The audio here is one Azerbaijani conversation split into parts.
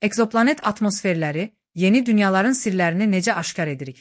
Ekzoplanet atmosferləri, yeni dünyaların sirlərini necə aşkar edirik?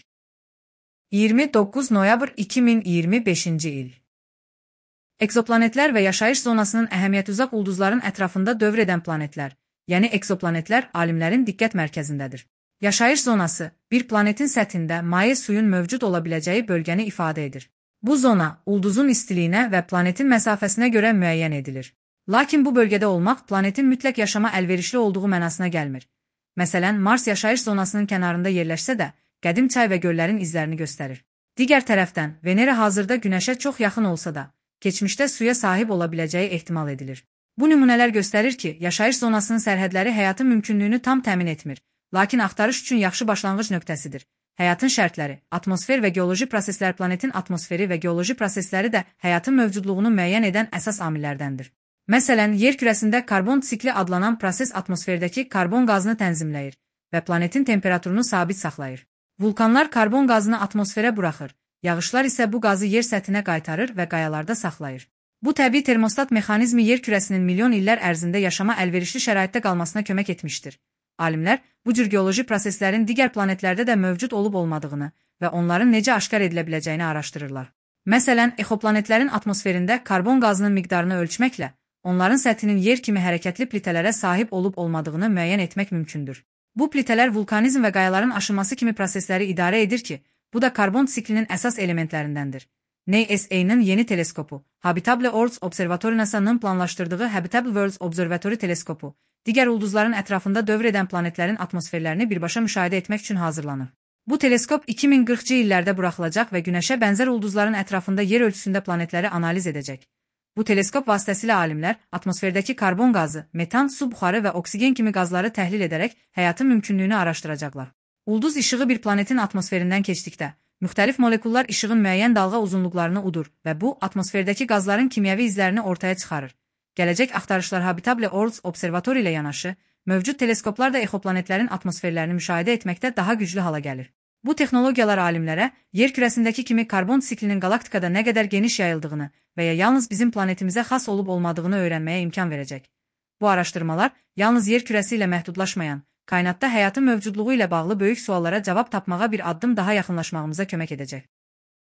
29 noyabr 2025-ci il. Ekzoplanetlər və yaşayış zonasının əhəmiyyəti uzaq ulduzların ətrafında dövr edən planetlər, yəni ekzoplanetlər alimlərin diqqət mərkəzindədir. Yaşayış zonası, bir planetin səthində maye suyun mövcud ola biləcəyi bölgəni ifadə edir. Bu zona, ulduzun istiliyinə və planetin məsafəsinə görə müəyyən edilir. Lakin bu bölgədə olmaq planetin mütləq yaşama əlverişli olduğu mənasına gəlmir. Məsələn, Mars yaşayış zonasının kənarında yerləşsə də, qədim çay və göllərin izlərini göstərir. Digər tərəfdən, Venera hazırda Günəşə çox yaxın olsa da, keçmişdə suya sahib ola biləcəyi ehtimal edilir. Bu nümunələr göstərir ki, yaşayış zonasının sərhədləri həyatın mümkünlüyünü tam təmin etmir, lakin axtarış üçün yaxşı başlanğıc nöqtəsidir. Həyatın şərtləri, atmosfer və geoloji proseslər planetin atmosferi və geoloji prosesləri də həyatın mövcudluğunu müəyyən edən əsas amillərdəndir. Məsələn, yer kürəsində karbon sikli adlanan proses atmosferdəki karbon qazını tənzimləyir və planetin temperaturunu sabit saxlayır. Vulkanlar karbon qazını atmosferə buraxır, yağışlar isə bu qazı yer səthinə qaytarır və qayalarda saxlayır. Bu təbii termostat mexanizmi yer kürəsinin milyon illər ərzində yaşama əlverişli şəraitdə qalmasına kömək etmişdir. Alimlər bu cür geoloji proseslərin digər planetlərdə də mövcud olub-olmadığını və onların necə aşkar edilə biləcəyini araşdırırlar. Məsələn, exoplanetlərin atmosferində karbon qazının miqdarını ölçməklə onların səthinin yer kimi hərəkətli plitələrə sahib olub-olmadığını müəyyən etmək mümkündür. Bu plitələr vulkanizm və qayaların aşınması kimi prosesləri idarə edir ki, bu da karbon siklinin əsas elementlərindəndir. NASA-nın yeni teleskopu, Habitable Earth Observatory NASA-nın planlaşdırdığı Habitable Worlds Observatory teleskopu, digər ulduzların ətrafında dövr edən planetlərin atmosferlərini birbaşa müşahidə etmək üçün hazırlanır. Bu teleskop 2040-cı illərdə buraxılacaq və Günəşə bənzər ulduzların ətrafında yer ölçüsündə planetləri analiz edəcək. Bu teleskop vasitəsilə alimlər atmosferdəki karbon qazı, metan, su buxarı və oksigen kimi qazları təhlil edərək həyatın mümkünlüyünü araşdıracaqlar. Ulduz işığı bir planetin atmosferindən keçdikdə, müxtəlif molekullar işığın müəyyən dalğa uzunluqlarını udur və bu, atmosferdəki qazların kimyəvi izlərini ortaya çıxarır. Gələcək axtarışlar Habitable Earth Observatory ilə yanaşı, mövcud teleskoplar da exoplanetlərin atmosferlərini müşahidə etməkdə daha güclü hala gəlir. Bu texnologiyalar alimlərə, yer kürəsindəki kimi karbon siklinin galaktikada nə qədər geniş yayıldığını və ya yalnız bizim planetimizə xas olub-olmadığını öyrənməyə imkan verəcək. Bu araşdırmalar yalnız yer kürəsi ilə məhdudlaşmayan, kainatda həyatın mövcudluğu ilə bağlı böyük suallara cavab tapmağa bir addım daha yaxınlaşmağımıza kömək edəcək.